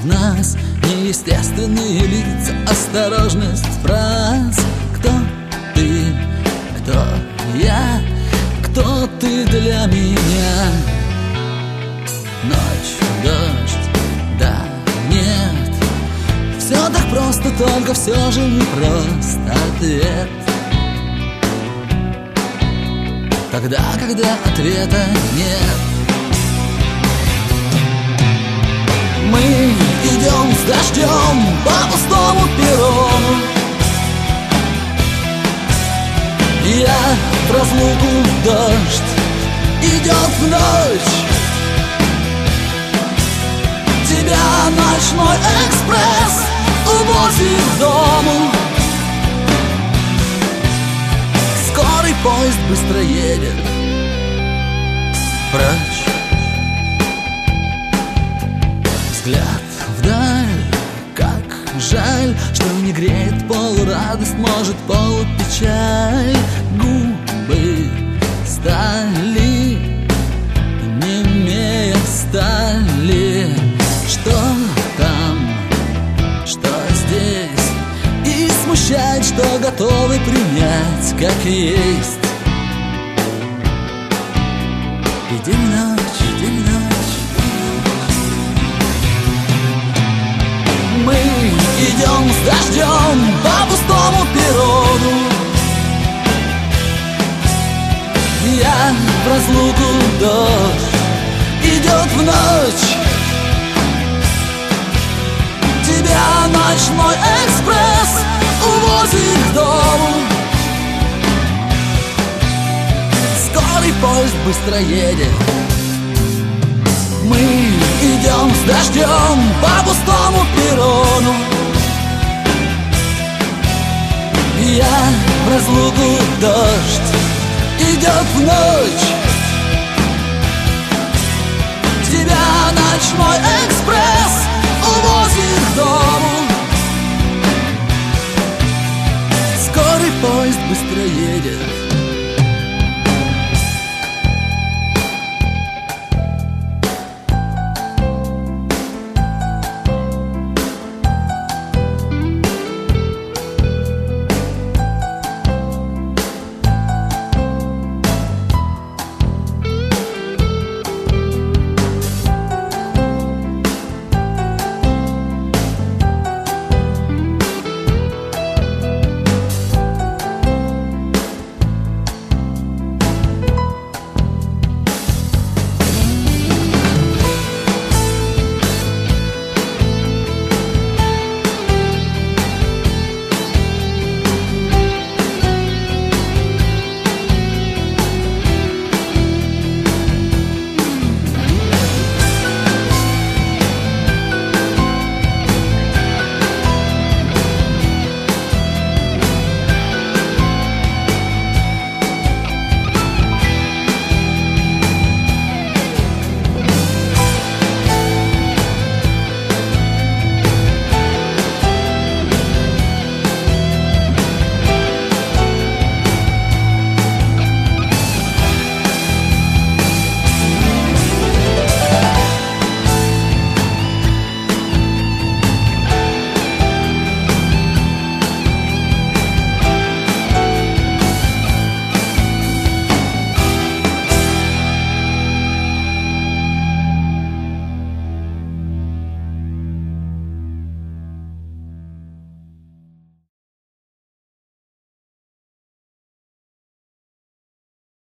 нас неестественные лица, осторожность фраз. Кто ты, кто я, кто ты для меня? Ночь, дождь, да, нет. Все так просто, только все же непрост ответ. Тогда, когда ответа нет, мы идем с дождем по пустому перрону. Я в разлуку, дождь идет в ночь. Тебя ночной экспресс увозит к дому. Скорый поезд быстро едет прочь. Взгляд вдаль, как жаль, что не греет полурадость, может полупечаль. Губы стали, немея стали. Что там, что здесь, и смущает, что готовы принять как есть. И день и ночь, день и ночь. Мы идем с дождем по пустому перрону. Я в разлуку, дождь идет в ночь. Тебя ночной экспресс увозит к дому. Скорый поезд быстро едет. Мы идем с дождем по пустому перрону. Я в разлуку, дождь идет в ночь. Тебя ночной экспресс увозит к дому. Скорый поезд быстро едет.